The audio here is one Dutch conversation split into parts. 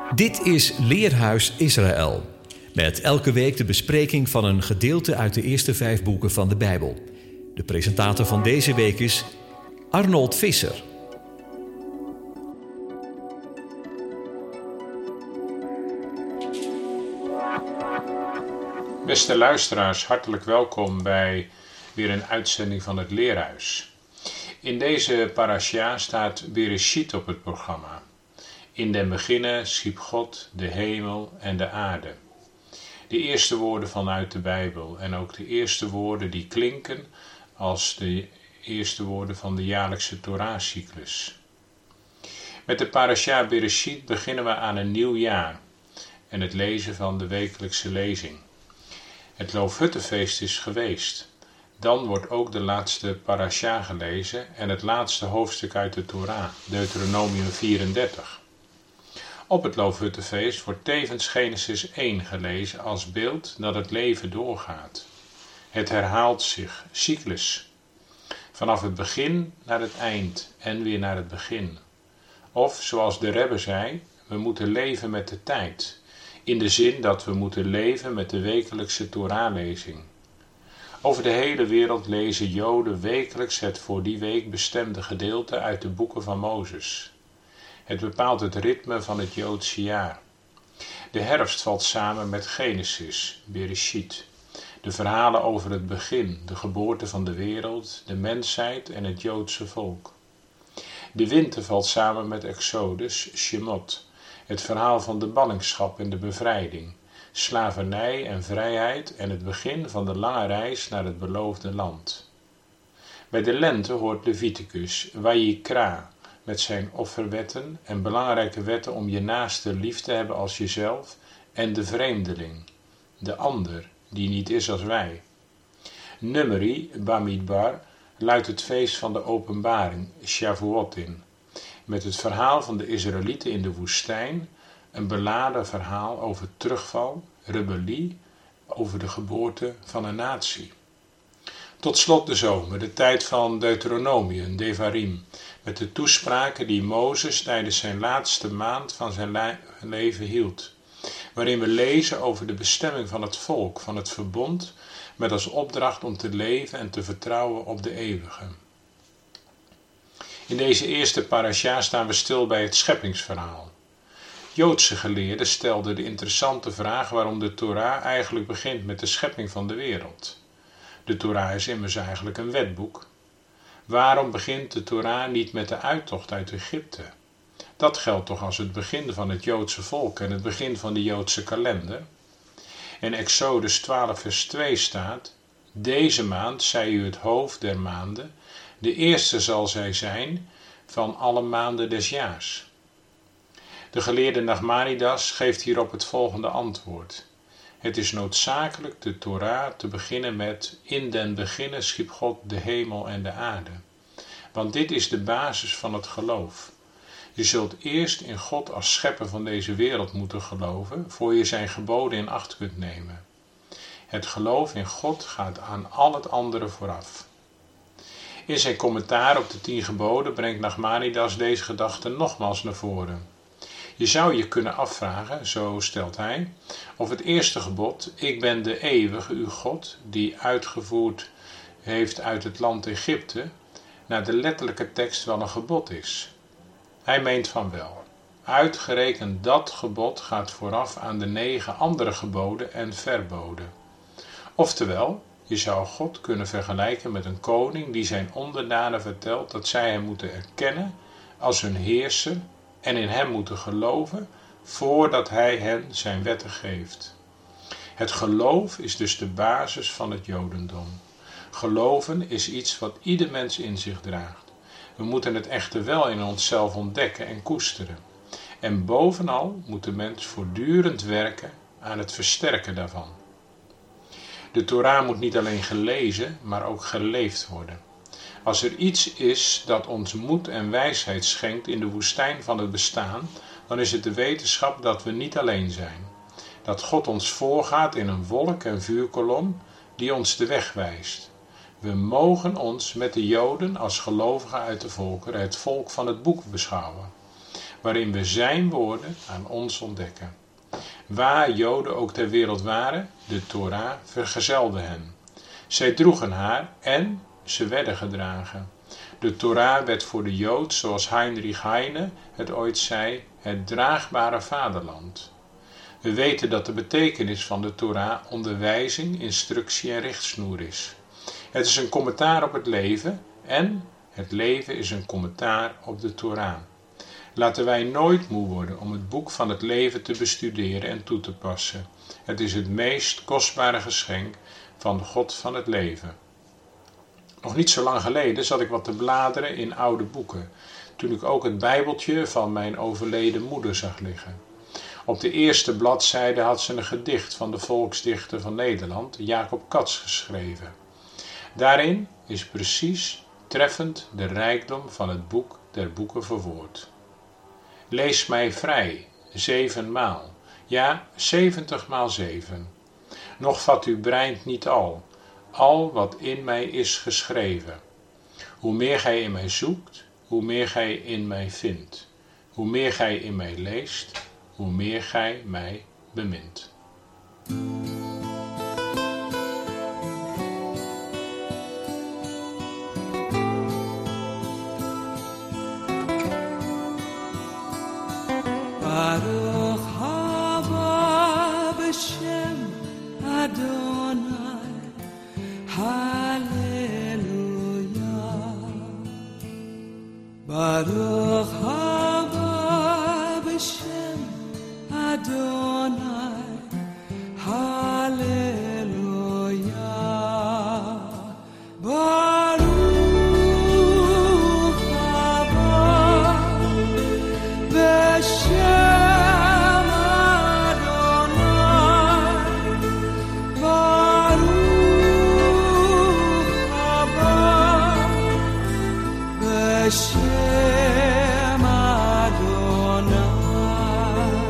Dit is Leerhuis Israël. Met elke week de bespreking van een gedeelte uit de eerste 5 boeken van de Bijbel. De presentator van deze week is Arnold Visser. Beste luisteraars, hartelijk welkom bij weer een uitzending van het Leerhuis. In deze parasha staat Bereshit op het programma. In den beginnen schiep God de hemel en de aarde. De eerste woorden vanuit de Bijbel en ook de eerste woorden die klinken als de eerste woorden van de jaarlijkse Torah-cyclus. Met de parasha Bereshit beginnen we aan een nieuw jaar en het lezen van de wekelijkse lezing. Het Loofhuttenfeest is geweest. Dan wordt ook de laatste parasha gelezen en het laatste hoofdstuk uit de Torah, Deuteronomium 34. Op het Loofhuttenfeest wordt tevens Genesis 1 gelezen als beeld dat het leven doorgaat. Het herhaalt zich, cyclus. Vanaf het begin naar het eind en weer naar het begin. Of, zoals de Rebbe zei, we moeten leven met de tijd. In de zin dat we moeten leven met de wekelijkse Torah-lezing. Over de hele wereld lezen Joden wekelijks het voor die week bestemde gedeelte uit de boeken van Mozes. Het bepaalt het ritme van het Joodse jaar. De herfst valt samen met Genesis, Bereshit. De verhalen over het begin, de geboorte van de wereld, de mensheid en het Joodse volk. De winter valt samen met Exodus, Shemot. Het verhaal van de ballingschap en de bevrijding, slavernij en vrijheid en het begin van de lange reis naar het beloofde land. Bij de lente hoort Leviticus, Vayikra, met zijn offerwetten en belangrijke wetten om je naaste lief te hebben als jezelf en de vreemdeling, de ander, die niet is als wij. Numeri, Bamidbar, luidt het feest van de openbaring, Shavuot in. Met het verhaal van de Israëlieten in de woestijn, een beladen verhaal over terugval, rebellie, over de geboorte van een natie. Tot slot de zomer, de tijd van Deuteronomium, Devarim, met de toespraken die Mozes tijdens zijn laatste maand van zijn leven hield, waarin we lezen over de bestemming van het volk, van het verbond, met als opdracht om te leven en te vertrouwen op de eeuwige. In deze eerste parasha staan we stil bij het scheppingsverhaal. Joodse geleerden stelden de interessante vraag waarom de Torah eigenlijk begint met de schepping van de wereld. De Torah is immers eigenlijk een wetboek. Waarom begint de Torah niet met de uittocht uit Egypte? Dat geldt toch als het begin van het Joodse volk en het begin van de Joodse kalender? In Exodus 12 vers 2 staat: Deze maand zij u het hoofd der maanden, de eerste zal zij zijn van alle maanden des jaars. De geleerde Nachmanidas geeft hierop het volgende antwoord. Het is noodzakelijk de Torah te beginnen met: In den beginnen schiep God de hemel en de aarde. Want dit is de basis van het geloof. Je zult eerst in God als schepper van deze wereld moeten geloven, voor je zijn geboden in acht kunt nemen. Het geloof in God gaat aan al het andere vooraf. In zijn commentaar op de 10 geboden brengt Nachmanidas deze gedachte nogmaals naar voren. Je zou je kunnen afvragen, zo stelt hij, of het eerste gebod, ik ben de eeuwige uw God, die uitgevoerd heeft uit het land Egypte, naar de letterlijke tekst wel een gebod is. Hij meent van wel. Uitgerekend dat gebod gaat vooraf aan de 9 andere geboden en verboden. Oftewel, je zou God kunnen vergelijken met een koning die zijn onderdanen vertelt dat zij hem moeten erkennen als hun heerser en in hem moeten geloven voordat hij hen zijn wetten geeft. Het geloof is dus de basis van het Jodendom. Geloven is iets wat ieder mens in zich draagt. We moeten het echter wel in onszelf ontdekken en koesteren. En bovenal moet de mens voortdurend werken aan het versterken daarvan. De Torah moet niet alleen gelezen, maar ook geleefd worden. Als er iets is dat ons moed en wijsheid schenkt in de woestijn van het bestaan, dan is het de wetenschap dat we niet alleen zijn. Dat God ons voorgaat in een wolk en vuurkolom die ons de weg wijst. We mogen ons met de Joden als gelovigen uit de volkeren het volk van het boek beschouwen. waarin we zijn woorden aan ons ontdekken. Waar Joden ook ter wereld waren, de Torah vergezelde hen. Zij droegen haar en ze werden gedragen. De Torah werd voor de Jood, zoals Heinrich Heine het ooit zei, het draagbare vaderland. We weten dat de betekenis van de Torah onderwijzing, instructie en richtsnoer is. Het is een commentaar op het leven en het leven is een commentaar op de Torah. Laten wij nooit moe worden om het boek van het leven te bestuderen en toe te passen. Het is het meest kostbare geschenk van de God van het leven. Nog niet zo lang geleden zat ik wat te bladeren in oude boeken, toen ik ook het bijbeltje van mijn overleden moeder zag liggen. Op de eerste bladzijde had ze een gedicht van de volksdichter van Nederland, Jacob Cats, geschreven. Daarin is precies treffend de rijkdom van het boek der boeken verwoord. Lees mij vrij, 7 maal, ja 70 maal 7. Nog vat uw brein niet al wat in mij is geschreven. Hoe meer gij in mij zoekt, hoe meer gij in mij vindt. Hoe meer gij in mij leest, hoe meer gij mij bemint. Baruch haba b'shem Adonai, Hallelujah. Baruch haba b'shem Adonai, Hallelujah. Baruch haba b'shem Hashem Adonai,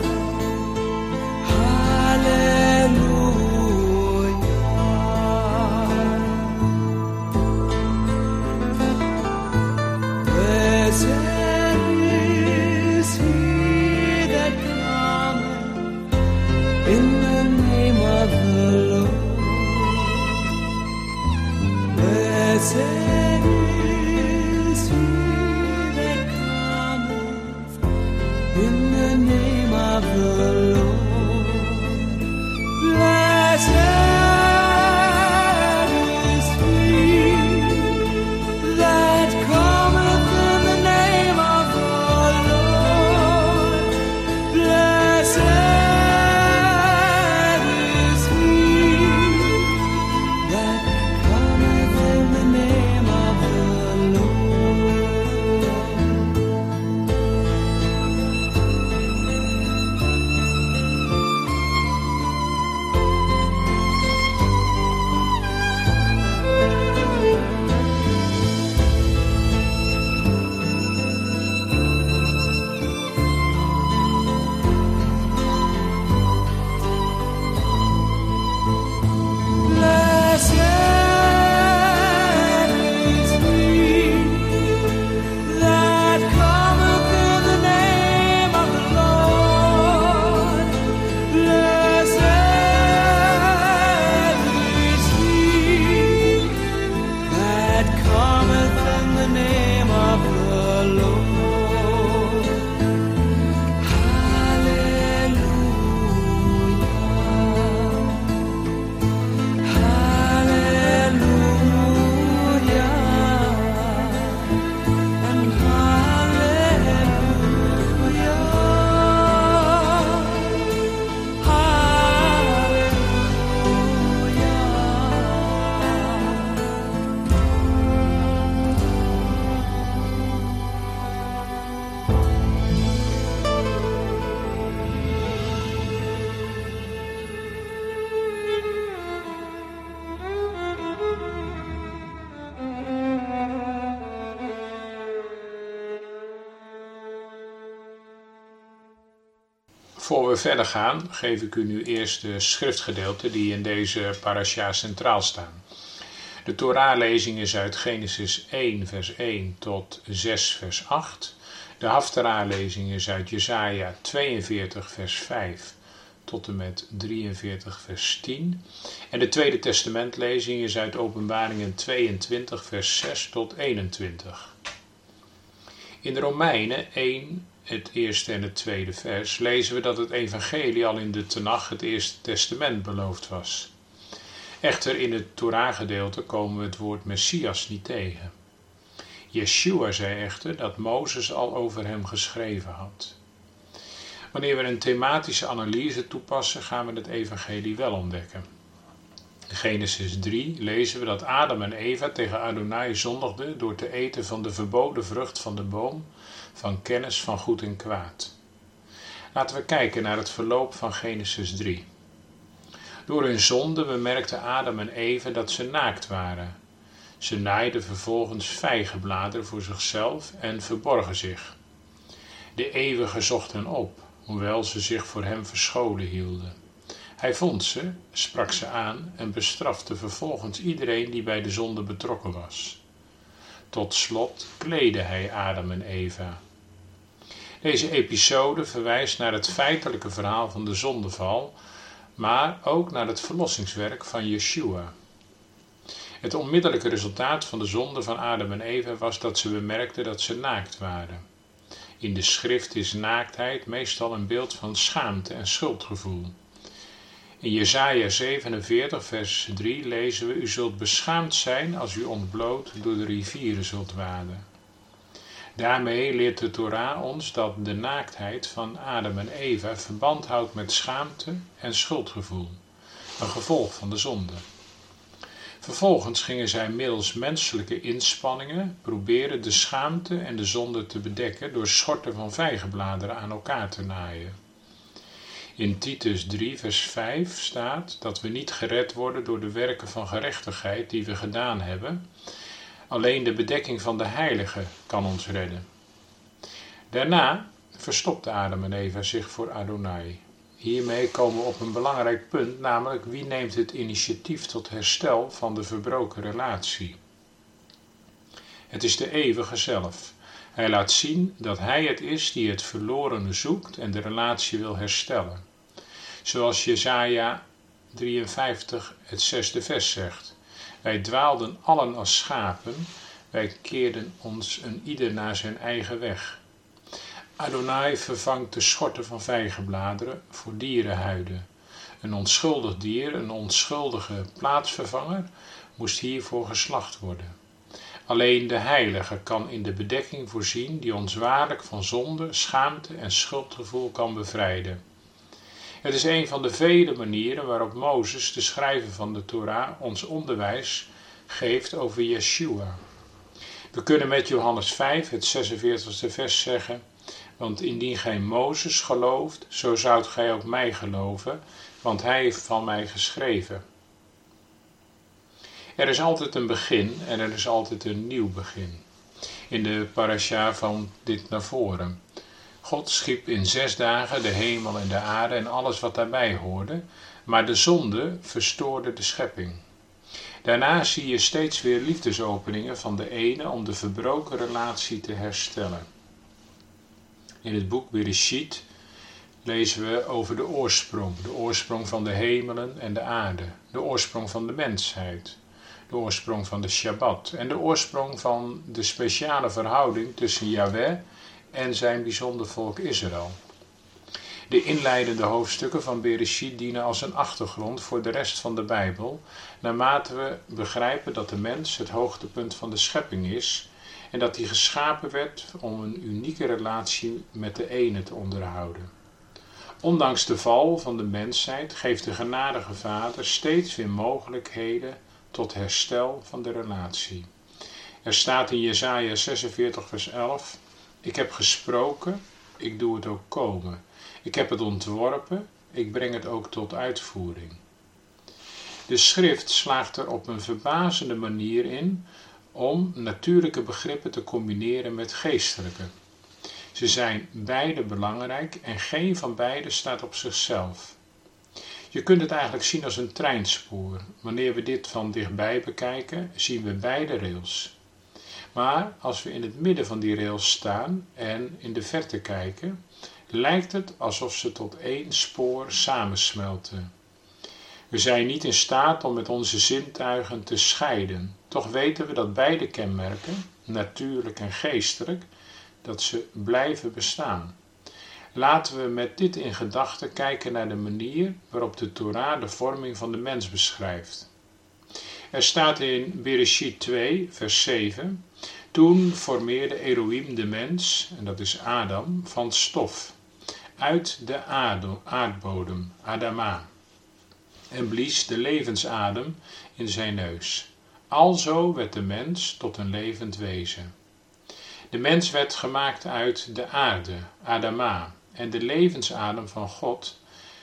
Hallelujah. Blessed is he that cometh in the name of the Lord. Blessed in the name of the Lord. Blessed is he that cometh in the name of the Lord. Blessed is he that cometh in the name of the Lord. Voor we verder gaan, geef ik u nu eerst de schriftgedeelten die in deze parasha centraal staan. De Torah-lezing is uit Genesis 1 vers 1 tot 6 vers 8 De Haftara-lezing is uit Jesaja 42 vers 5 tot en met 43 vers 10. En de Tweede Testamentlezing is uit Openbaringen 22 vers 6 tot 21. In de Romeinen 1, het eerste en het tweede vers, lezen we dat het evangelie al in de Tenach, het Eerste Testament, beloofd was. Echter in het Torah-gedeelte komen we het woord Messias niet tegen. Yeshua zei echter dat Mozes al over hem geschreven had. Wanneer we een thematische analyse toepassen, gaan we het evangelie wel ontdekken. In Genesis 3 lezen we dat Adam en Eva tegen Adonai zondigden door te eten van de verboden vrucht van de boom van kennis van goed en kwaad. Laten we kijken naar het verloop van Genesis 3. Door hun zonde bemerkten Adam en Eva dat ze naakt waren. Ze naaiden vervolgens vijgenbladeren voor zichzelf en verborgen zich. De Eeuwige zocht hen op, hoewel ze zich voor hem verscholen hielden. Hij vond ze, sprak ze aan en bestrafte vervolgens iedereen die bij de zonde betrokken was. Tot slot kleedde hij Adam en Eva. Deze episode verwijst naar het feitelijke verhaal van de zondeval, maar ook naar het verlossingswerk van Yeshua. Het onmiddellijke resultaat van de zonde van Adam en Eva was dat ze bemerkten dat ze naakt waren. In de schrift is naaktheid meestal een beeld van schaamte en schuldgevoel. In Jesaja 47 vers 3 lezen we: U zult beschaamd zijn als u ontbloot door de rivieren zult waden. Daarmee leert de Torah ons dat de naaktheid van Adam en Eva verband houdt met schaamte en schuldgevoel, een gevolg van de zonde. Vervolgens gingen zij middels menselijke inspanningen proberen de schaamte en de zonde te bedekken door schorten van vijgenbladeren aan elkaar te naaien. In Titus 3 vers 5 staat dat we niet gered worden door de werken van gerechtigheid die we gedaan hebben. Alleen de bedekking van de heilige kan ons redden. Daarna verstopte Adam en Eva zich voor Adonai. Hiermee komen we op een belangrijk punt, namelijk wie neemt het initiatief tot herstel van de verbroken relatie. Het is de Eeuwige zelf. Hij laat zien dat hij het is die het verlorene zoekt en de relatie wil herstellen. Zoals Jesaja 53 het 6e vers zegt. Wij dwaalden allen als schapen, wij keerden ons een ieder naar zijn eigen weg. Adonai vervangt de schorten van vijgenbladeren voor dierenhuiden. Een onschuldig dier, een onschuldige plaatsvervanger, moest hiervoor geslacht worden. Alleen de heilige kan in de bedekking voorzien die ons waarlijk van zonde, schaamte en schuldgevoel kan bevrijden. Het is een van de vele manieren waarop Mozes, de schrijver van de Torah, ons onderwijs geeft over Yeshua. We kunnen met Johannes 5, het 46e vers zeggen: want indien gij Mozes gelooft, zo zoudt gij ook mij geloven, want hij heeft van mij geschreven. Er is altijd een begin en er is altijd een nieuw begin. In de parasha van dit naar voren. God schiep in 6 dagen de hemel en de aarde en alles wat daarbij hoorde, maar de zonde verstoorde de schepping. Daarna zie je steeds weer liefdesopeningen van de ene om de verbroken relatie te herstellen. In het boek Bereshit lezen we over de oorsprong van de hemelen en de aarde, de oorsprong van de mensheid, de oorsprong van de Shabbat en de oorsprong van de speciale verhouding tussen Yahweh en zijn bijzonder volk Israël. De inleidende hoofdstukken van Bereshit dienen als een achtergrond voor de rest van de Bijbel, naarmate we begrijpen dat de mens het hoogtepunt van de schepping is en dat hij geschapen werd om een unieke relatie met de ene te onderhouden. Ondanks de val van de mensheid geeft de genadige Vader steeds weer mogelijkheden tot herstel van de relatie. Er staat in Jesaja 46 vers 11: Ik heb gesproken, ik doe het ook komen. Ik heb het ontworpen, ik breng het ook tot uitvoering. De schrift slaagt er op een verbazende manier in om natuurlijke begrippen te combineren met geestelijke. Ze zijn beide belangrijk en geen van beide staat op zichzelf. Je kunt het eigenlijk zien als een treinspoor. Wanneer we dit van dichtbij bekijken, zien we beide rails. Maar als we in het midden van die rails staan en in de verte kijken, lijkt het alsof ze tot één spoor samensmelten. We zijn niet in staat om met onze zintuigen te scheiden. Toch weten we dat beide kenmerken, natuurlijk en geestelijk, dat ze blijven bestaan. Laten we met dit in gedachten kijken naar de manier waarop de Torah de vorming van de mens beschrijft. Er staat in Bereshit 2, vers 7, toen formeerde Elohim de mens, en dat is Adam, van stof, uit de aardbodem, Adama, en blies de levensadem in zijn neus. Alzo werd de mens tot een levend wezen. De mens werd gemaakt uit de aarde, Adama, en de levensadem van God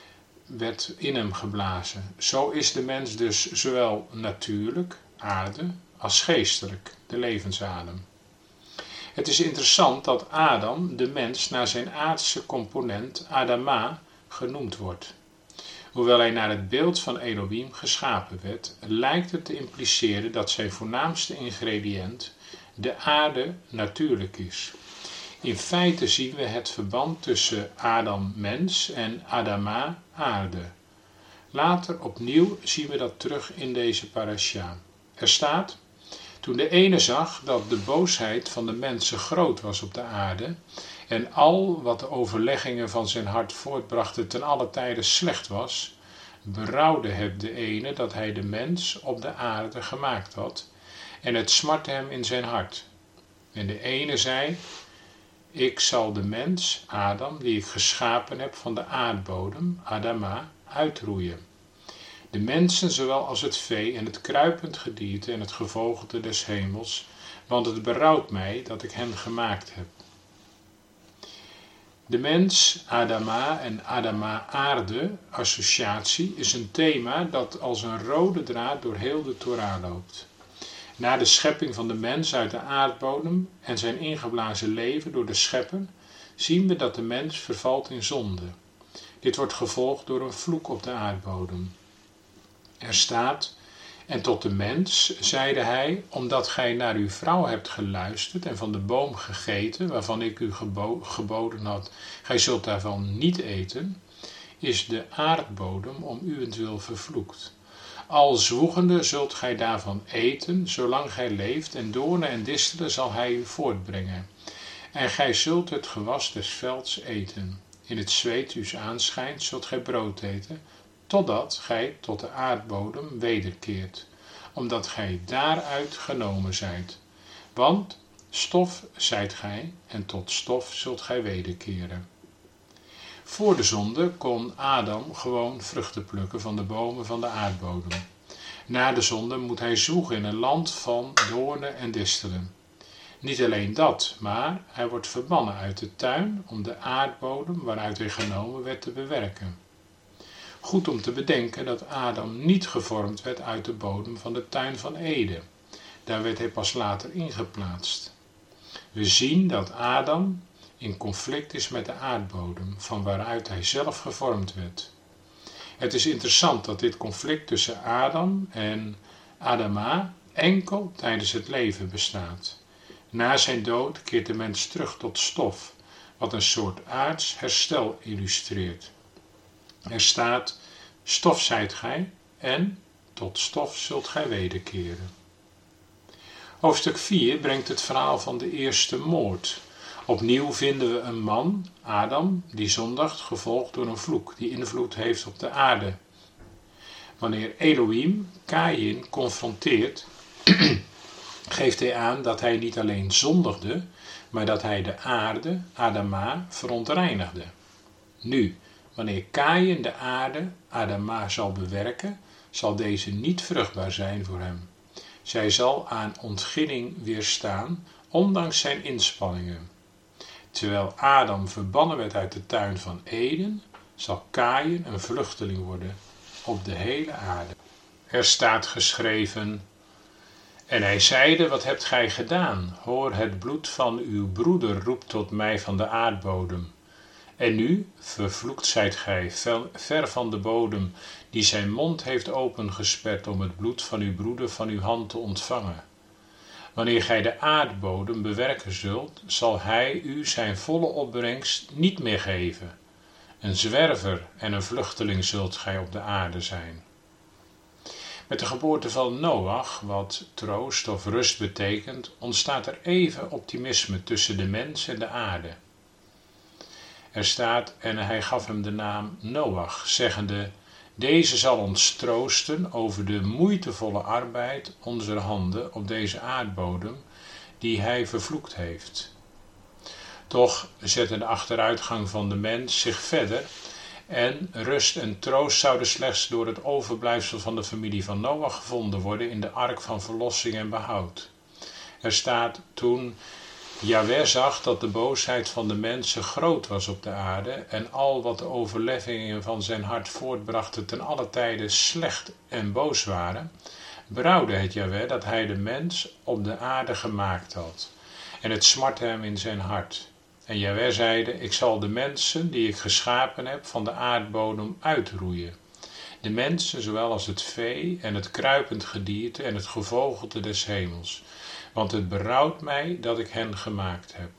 werd in hem geblazen. Zo is de mens dus zowel natuurlijk, aarde, als geestelijk, de levensadem. Het is interessant dat Adam, de mens, naar zijn aardse component, Adama, genoemd wordt. Hoewel hij naar het beeld van Elohim geschapen werd, lijkt het te impliceren dat zijn voornaamste ingrediënt, de aarde, natuurlijk is. In feite zien we het verband tussen Adam, mens, en Adama, aarde. Later opnieuw zien we dat terug in deze parasha. Er staat: toen de ene zag dat de boosheid van de mensen groot was op de aarde en al wat de overleggingen van zijn hart voortbrachten ten alle tijde slecht was, berouwde het de ene dat hij de mens op de aarde gemaakt had en het smartte hem in zijn hart. En de ene zei: ik zal de mens, Adam, die ik geschapen heb van de aardbodem, Adama, uitroeien. De mensen zowel als het vee en het kruipend gedierte en het gevogelte des hemels, want het berouwt mij dat ik hen gemaakt heb. De mens, Adama en Adama aarde, associatie, is een thema dat als een rode draad door heel de Torah loopt. Na de schepping van de mens uit de aardbodem en zijn ingeblazen leven door de schepper, zien we dat de mens vervalt in zonde. Dit wordt gevolgd door een vloek op de aardbodem. Er staat: en tot de mens zeide hij, omdat gij naar uw vrouw hebt geluisterd en van de boom gegeten, waarvan ik u geboden had, gij zult daarvan niet eten, is de aardbodem om uwentwil vervloekt. Al zwoegende zult gij daarvan eten, zolang gij leeft, en doornen en distelen zal hij u voortbrengen. En gij zult het gewas des velds eten. In het zweet uws aanschijnt zult gij brood eten, totdat gij tot de aardbodem wederkeert, omdat gij daaruit genomen zijt. Want stof zijt gij, en tot stof zult gij wederkeren. Voor de zonde kon Adam gewoon vruchten plukken van de bomen van de aardbodem. Na de zonde moet hij zwoegen in een land van doornen en distelen. Niet alleen dat, maar hij wordt verbannen uit de tuin om de aardbodem waaruit hij genomen werd te bewerken. Goed om te bedenken dat Adam niet gevormd werd uit de bodem van de tuin van Eden. Daar werd hij pas later ingeplaatst. We zien dat Adam in conflict is met de aardbodem, van waaruit hij zelf gevormd werd. Het is interessant dat dit conflict tussen Adam en Adama enkel tijdens het leven bestaat. Na zijn dood keert de mens terug tot stof, wat een soort aards herstel illustreert. Er staat: stof zijt gij, en tot stof zult gij wederkeren. Hoofdstuk 4 brengt het verhaal van de eerste moord. Opnieuw vinden we een man, Adam, die zondigt, gevolgd door een vloek, die invloed heeft op de aarde. Wanneer Elohim Kaïn confronteert, geeft hij aan dat hij niet alleen zondigde, maar dat hij de aarde, Adama, verontreinigde. Nu, wanneer Kaïn de aarde, Adama, zal bewerken, zal deze niet vruchtbaar zijn voor hem. Zij zal aan ontginning weerstaan, ondanks zijn inspanningen. Terwijl Adam verbannen werd uit de tuin van Eden, zal Kaïn een vluchteling worden op de hele aarde. Er staat geschreven: en hij zeide, wat hebt gij gedaan? Hoor, het bloed van uw broeder roept tot mij van de aardbodem. En nu, vervloekt zijt gij, ver van de bodem, die zijn mond heeft opengesperd om het bloed van uw broeder van uw hand te ontvangen. Wanneer gij de aardbodem bewerken zult, zal hij u zijn volle opbrengst niet meer geven. Een zwerver en een vluchteling zult gij op de aarde zijn. Met de geboorte van Noach, wat troost of rust betekent, ontstaat er even optimisme tussen de mens en de aarde. Er staat, en hij gaf hem de naam Noach, zeggende, deze zal ons troosten over de moeitevolle arbeid onze handen op deze aardbodem, die hij vervloekt heeft. Toch zette de achteruitgang van de mens zich verder en rust en troost zouden slechts door het overblijfsel van de familie van Noach gevonden worden in de ark van verlossing en behoud. Er staat, toen Jahweh zag dat de boosheid van de mensen groot was op de aarde en al wat de overleggingen van zijn hart voortbrachten ten alle tijde slecht en boos waren, berouwde het Jahweh dat hij de mens op de aarde gemaakt had. En het smartte hem in zijn hart. En Jahweh zeide, ik zal de mensen die ik geschapen heb van de aardbodem uitroeien. De mensen, zowel als het vee en het kruipend gedierte en het gevogelte des hemels. Want het berouwt mij dat ik hen gemaakt heb.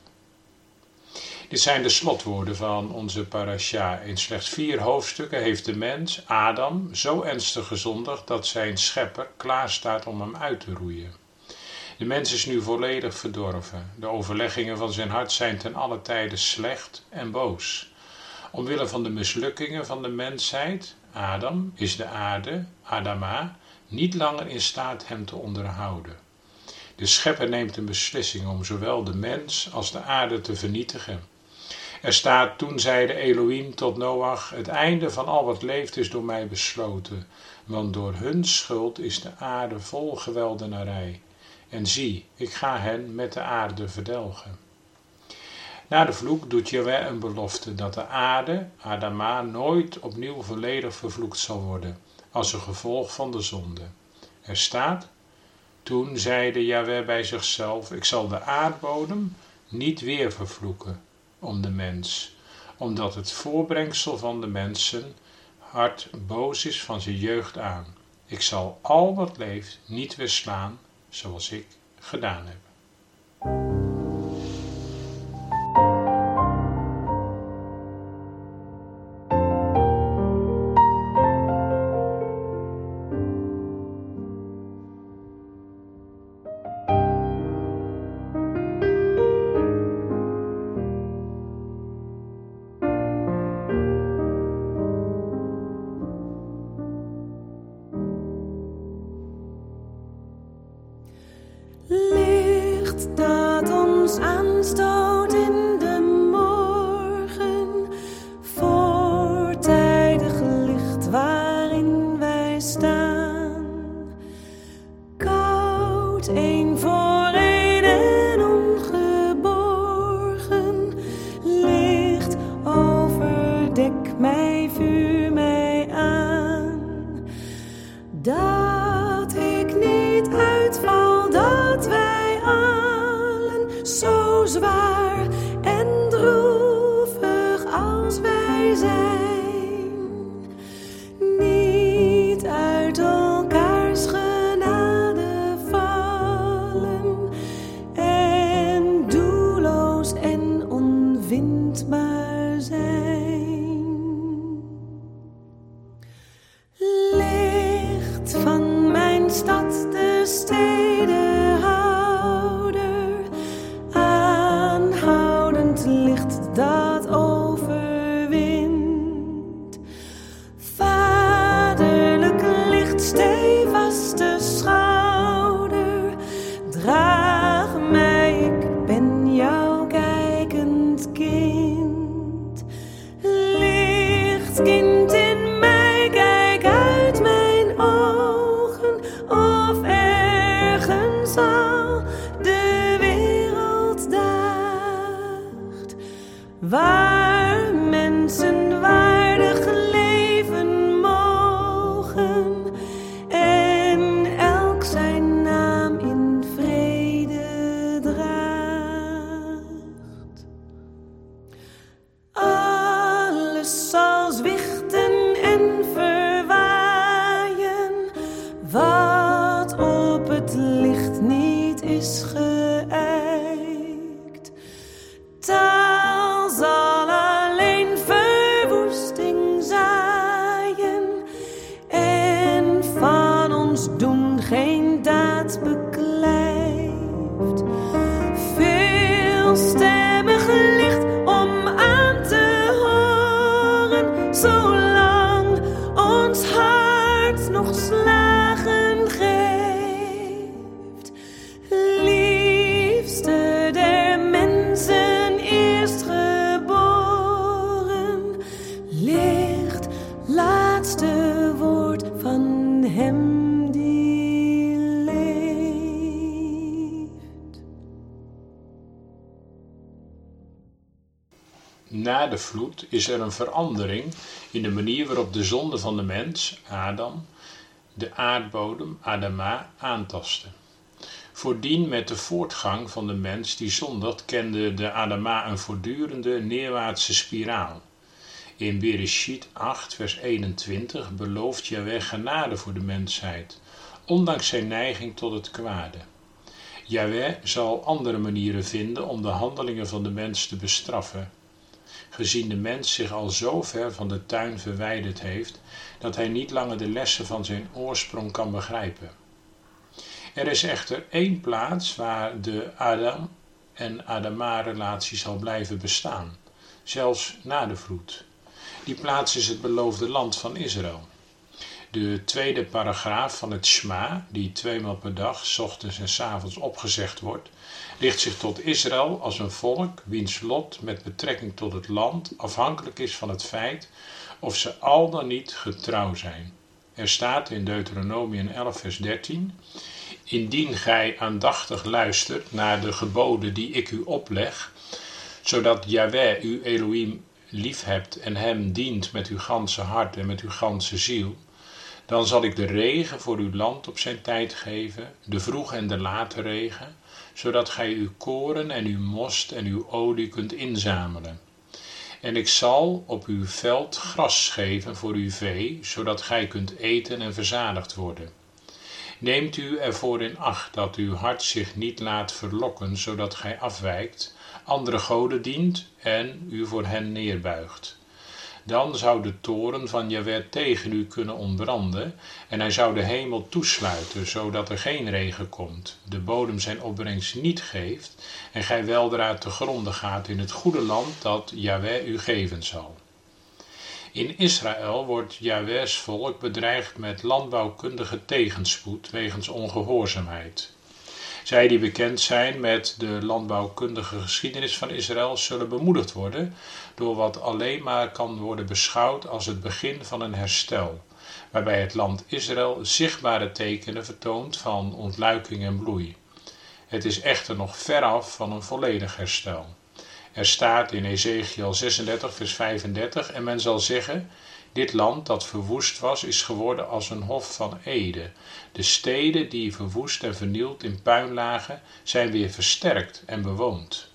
Dit zijn de slotwoorden van onze parasha. In slechts 4 hoofdstukken heeft de mens, Adam, zo ernstig gezondigd dat zijn schepper klaar staat om hem uit te roeien. De mens is nu volledig verdorven. De overleggingen van zijn hart zijn ten alle tijde slecht en boos. Omwille van de mislukkingen van de mensheid, Adam, is de aarde, Adama, niet langer in staat hem te onderhouden. De schepper neemt een beslissing om zowel de mens als de aarde te vernietigen. Er staat, toen zeide Elohim tot Noach, het einde van al wat leeft is door mij besloten, want door hun schuld is de aarde vol geweldenarij. En zie, ik ga hen met de aarde verdelgen. Na de vloek doet Jahweh een belofte dat de aarde, Adama, nooit opnieuw volledig vervloekt zal worden, als een gevolg van de zonde. Er staat, toen zeide Jahweh bij zichzelf, ik zal de aardbodem niet weer vervloeken om de mens, omdat het voorbrengsel van de mensen hart boos is van zijn jeugd aan. Ik zal al wat leeft niet weer slaan, zoals ik gedaan heb. Licht dat ons aanstoot in de morgen, voortijdig licht waarin wij staan. Koud, een voor een en ongeborgen, licht overdek mij, vuur mij aan. Dat ik niet uitval, dat wij allen zo zwaar en droevig als wij zijn, niet uit elkaars genade vallen en doelloos en onvindbaar zijn. Licht van mijn stad, de stedenhouder, aanhoudend licht dat overwint. zolang ons hart nog slagen geeft. Liefste der mensen eerstgeboren, licht, laatste woord van hem die leeft. Na de vloed is er een verandering in de manier waarop de zonde van de mens, Adam, de aardbodem, Adama, aantastte. Voordien met de voortgang van de mens die zondigt kende de Adama een voortdurende neerwaartse spiraal. In Bereshit 8 vers 21 belooft Jahweh genade voor de mensheid, ondanks zijn neiging tot het kwade. Jahweh zal andere manieren vinden om de handelingen van de mens te bestraffen, gezien de mens zich al zo ver van de tuin verwijderd heeft dat hij niet langer de lessen van zijn oorsprong kan begrijpen. Er is echter één plaats waar de Adam en Adama-relatie zal blijven bestaan, zelfs na de vloed. Die plaats is het beloofde land van Israël. De tweede paragraaf van het Shema, die 2 maal per dag, 's ochtends en 's avonds opgezegd wordt, richt zich tot Israël als een volk wiens lot met betrekking tot het land afhankelijk is van het feit of ze al dan niet getrouw zijn. Er staat in Deuteronomium 11 vers 13: Indien gij aandachtig luistert naar de geboden die ik u opleg, zodat Jahweh uw Elohim liefhebt en hem dient met uw ganse hart en met uw ganse ziel, dan zal ik de regen voor uw land op zijn tijd geven, de vroege en de late regen, zodat gij uw koren en uw most en uw olie kunt inzamelen. En ik zal op uw veld gras geven voor uw vee, zodat gij kunt eten en verzadigd worden. Neemt u ervoor in acht dat uw hart zich niet laat verlokken, zodat gij afwijkt, andere goden dient en u voor hen neerbuigt. Dan zou de toorn van Jahweh tegen u kunnen ontbranden en hij zou de hemel toesluiten, zodat er geen regen komt, de bodem zijn opbrengst niet geeft en gij weldra te gronde gaat in het goede land dat Jahweh u geven zal. In Israël wordt Jahweh's volk bedreigd met landbouwkundige tegenspoed wegens ongehoorzaamheid. Zij die bekend zijn met de landbouwkundige geschiedenis van Israël zullen bemoedigd worden door wat alleen maar kan worden beschouwd als het begin van een herstel, waarbij het land Israël zichtbare tekenen vertoont van ontluiking en bloei. Het is echter nog veraf van een volledig herstel. Er staat in Ezechiel 36 vers 35 en men zal zeggen: dit land dat verwoest was is geworden als een hof van Eden. De steden die verwoest en vernield in puin lagen zijn weer versterkt en bewoond.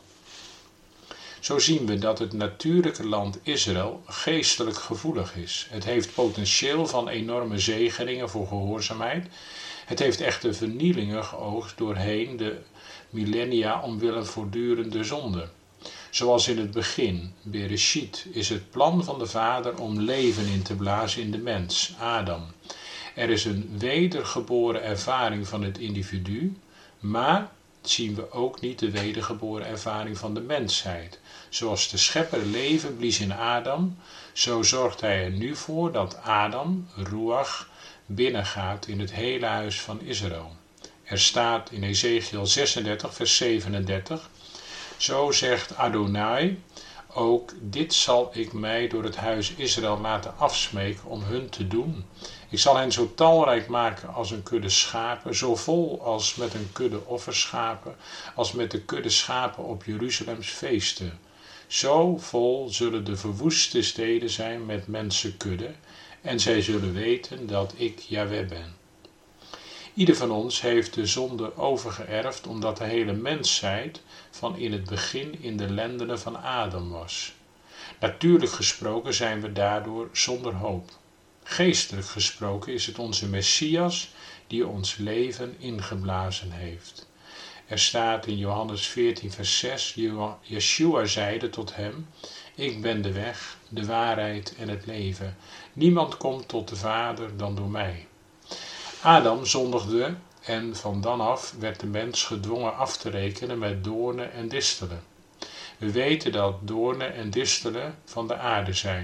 Zo zien we dat het natuurlijke land Israël geestelijk gevoelig is. Het heeft potentieel van enorme zegeningen voor gehoorzaamheid. Het heeft echter vernielingen geoogst doorheen de millennia omwille voortdurende zonde. Zoals in het begin, Bereshit, is het plan van de Vader om leven in te blazen in de mens, Adam. Er is een wedergeboren ervaring van het individu, maar zien we ook niet de wedergeboren ervaring van de mensheid. Zoals de schepper leven blies in Adam, zo zorgt hij er nu voor dat Adam, Ruach, binnengaat in het hele huis van Israël. Er staat in Ezechiel 36 vers 37: Zo zegt Adonai, ook dit zal ik mij door het huis Israël laten afsmeken om hun te doen. Ik zal hen zo talrijk maken als een kudde schapen, zo vol als met een kudde offerschapen, als met de kudde schapen op Jeruzalems feesten. Zo vol zullen de verwoeste steden zijn met mensenkudde, en zij zullen weten dat ik Jahweh ben. Ieder van ons heeft de zonde overgeërfd omdat de hele mensheid van in het begin in de lendenen van Adam was. Natuurlijk gesproken zijn we daardoor zonder hoop. Geestelijk gesproken is het onze Messias die ons leven ingeblazen heeft. Er staat in Johannes 14 vers 6, Yeshua zeide tot hem: ik ben de weg, de waarheid en het leven. Niemand komt tot de Vader dan door mij. Adam zondigde en van dan af werd de mens gedwongen af te rekenen met doornen en distelen. We weten dat doornen en distelen van de aarde zijn.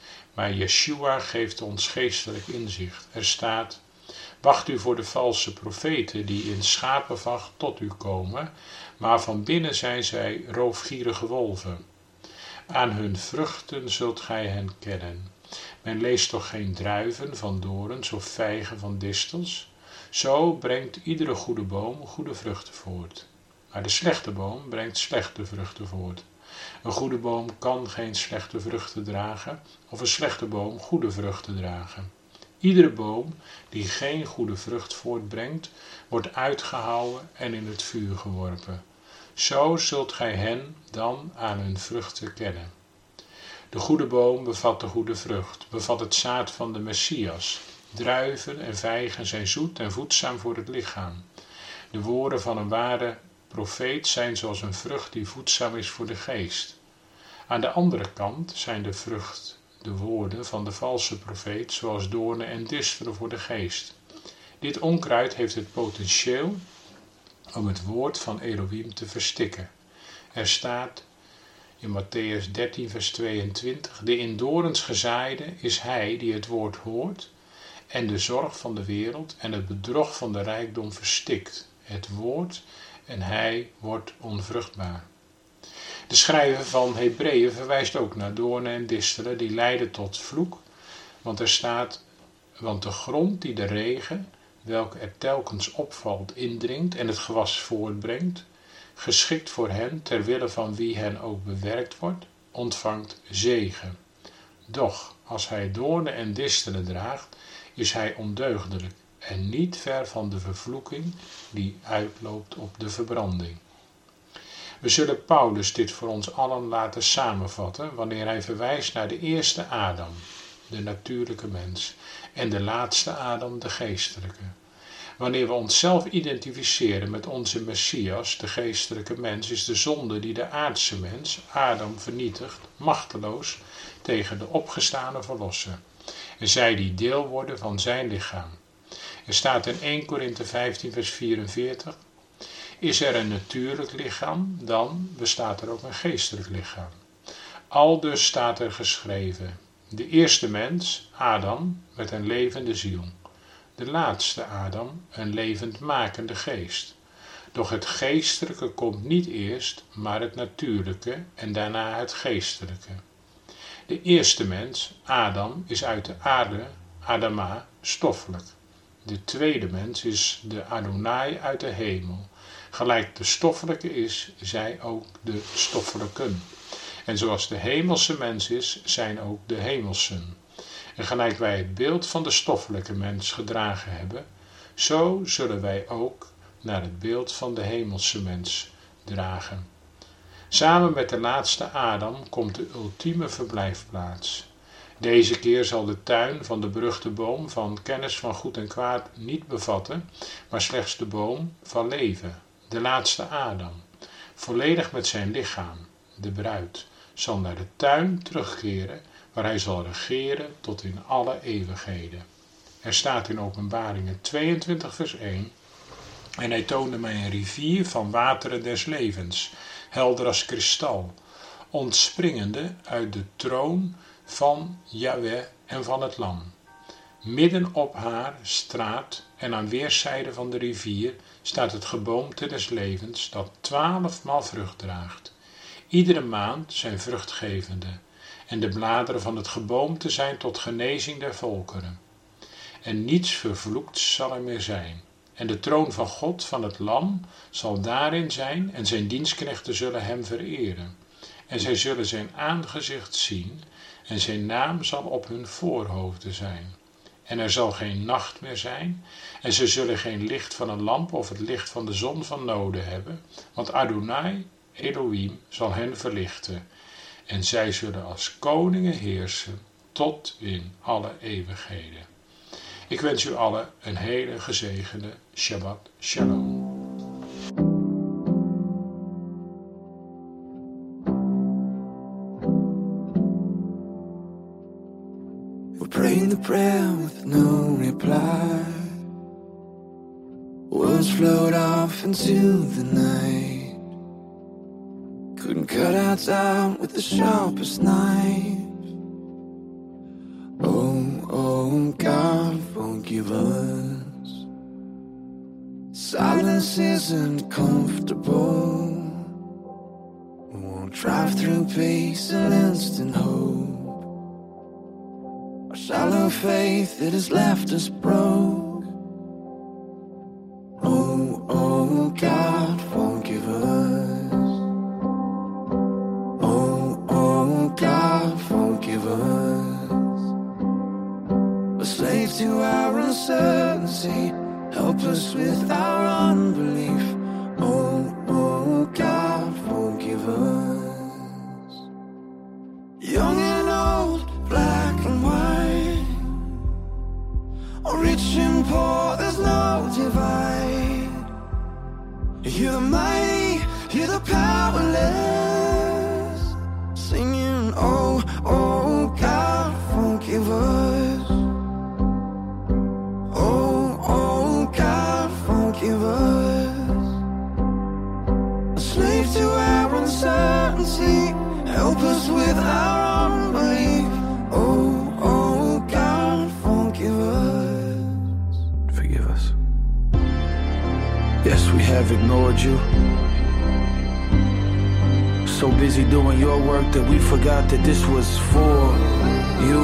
Maar Yeshua geeft ons geestelijk inzicht. Er staat: wacht u voor de valse profeten die in schapenvacht tot u komen, maar van binnen zijn zij roofgierige wolven. Aan hun vruchten zult gij hen kennen. Men leest toch geen druiven van dorens of vijgen van distels? Zo brengt iedere goede boom goede vruchten voort. Maar de slechte boom brengt slechte vruchten voort. Een goede boom kan geen slechte vruchten dragen, of een slechte boom goede vruchten dragen. Iedere boom die geen goede vrucht voortbrengt, wordt uitgehouwen en in het vuur geworpen. Zo zult gij hen dan aan hun vruchten kennen. De goede boom bevat de goede vrucht, bevat het zaad van de Messias. Druiven en vijgen zijn zoet en voedzaam voor het lichaam. De woorden van een ware profeet zijn zoals een vrucht die voedzaam is voor de geest. Aan de andere kant zijn de woorden van de valse profeet zoals doornen en distelen voor de geest. Dit onkruid heeft het potentieel om het woord van Elohim te verstikken. Er staat in Matthäus 13 vers 22: de in dorens gezaaide is hij die het woord hoort en de zorg van de wereld en het bedrog van de rijkdom verstikt. Het woord en hij wordt onvruchtbaar. De schrijver van Hebreeën verwijst ook naar doornen en distelen die leiden tot vloek, want er staat: want de grond die de regen, welke er telkens opvalt, indringt en het gewas voortbrengt, geschikt voor hen, ter wille van wie hen ook bewerkt wordt, ontvangt zegen. Doch, als hij doornen en distelen draagt, is hij ondeugdelijk en niet ver van de vervloeking die uitloopt op de verbranding. We zullen Paulus dit voor ons allen laten samenvatten wanneer hij verwijst naar de eerste Adam, de natuurlijke mens, en de laatste Adam, de geestelijke. Wanneer we onszelf identificeren met onze Messias, de geestelijke mens, is de zonde die de aardse mens, Adam, vernietigt, machteloos tegen de opgestane verlosser. En zij die deel worden van zijn lichaam. Er staat in 1 Korinthe 15 vers 44: is er een natuurlijk lichaam, dan bestaat er ook een geestelijk lichaam. Aldus staat er geschreven: de eerste mens, Adam, met een levende ziel. De laatste Adam, een levendmakende geest. Doch het geestelijke komt niet eerst, maar het natuurlijke en daarna het geestelijke. De eerste mens, Adam, is uit de aarde, Adama, stoffelijk. De tweede mens is de Adonai uit de hemel. Gelijk de stoffelijke is, zij ook de stoffelijken. En zoals de hemelse mens is, zijn ook de hemelsen. En gelijk wij het beeld van de stoffelijke mens gedragen hebben, zo zullen wij ook naar het beeld van de hemelse mens dragen. Samen met de laatste Adam komt de ultieme verblijfplaats. Deze keer zal de tuin van de beruchte boom van kennis van goed en kwaad niet bevatten, maar slechts de boom van leven, de laatste Adam, volledig met zijn lichaam, de bruid, zal naar de tuin terugkeren, waar hij zal regeren tot in alle eeuwigheden. Er staat in Openbaringen 22 vers 1: en hij toonde mij een rivier van wateren des levens, helder als kristal, ontspringende uit de troon van Jahweh en van het Lam. Midden op haar straat en aan weerszijden van de rivier staat het geboomte des levens dat 12-maal vrucht draagt, iedere maand zijn vruchtgevende, en de bladeren van het geboomte zijn tot genezing der volkeren. En niets vervloekt zal er meer zijn. En de troon van God, van het Lam, zal daarin zijn, en zijn dienstknechten zullen hem vereren. En zij zullen zijn aangezicht zien, en zijn naam zal op hun voorhoofden zijn. En er zal geen nacht meer zijn, en ze zullen geen licht van een lamp of het licht van de zon van noden hebben, want Adonai, Elohim, zal hen verlichten. En zij zullen als koningen heersen tot in alle eeuwigheden. Ik wens u allen een hele gezegende Shabbat Shalom. We're praying the prayer with no reply. Words float off into the night. Couldn't cut our out with the sharpest knife. oh, God, forgive us. Silence isn't comfortable. We won't drive through peace and instant hope. Our shallow faith, it has left us broke. Oh, oh, God, forgive us. Oh, oh, God, forgive us. A slave to our uncertainty, help us with our unbelief. Oh, oh, God, forgive us. Young and old, black and white, or rich and poor, there's no divide. You're the mighty, you're the powerless, singing, oh, oh, God, forgive us. Oh, oh, God, forgive us. A slave to our uncertainty, help us with our unbelief. Oh, oh, God, forgive us. Forgive us. Yes, we have ignored you. So busy doing your work that we forgot that this was for you.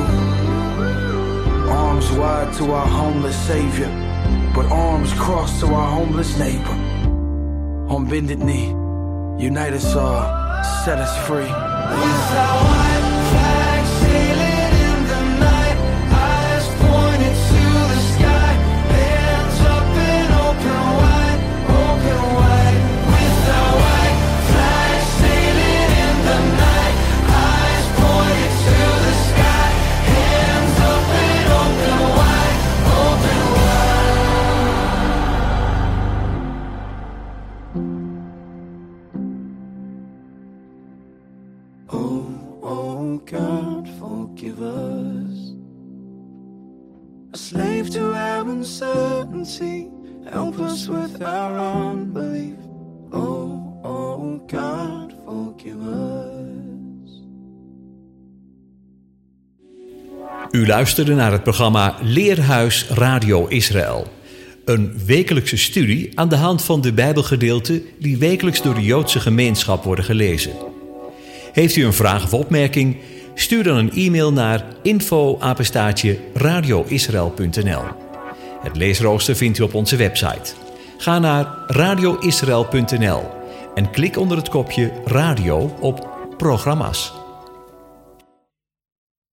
Arms wide to our homeless savior, but arms crossed to our homeless neighbor. On bended knee, unite us all, set us free. With our white flag sailing in the night, eyes pointed to the sky, hands up and open wide, open wide. With our white flag sailing in the night, eyes pointed to the sky, hands up and open wide, open wide. Oh, oh, God, forgive us. A slave to our uncertainty, help us with our unbelief. Oh, oh, God, forgive us. U luisterde naar het programma Leerhuis Radio Israël. Een wekelijkse studie aan de hand van de Bijbelgedeelten die wekelijks door de Joodse gemeenschap worden gelezen. Heeft u een vraag of opmerking? Stuur dan een e-mail naar info@radioisrael.nl. Het leesrooster vindt u op onze website. Ga naar radioisrael.nl en klik onder het kopje Radio op Programma's.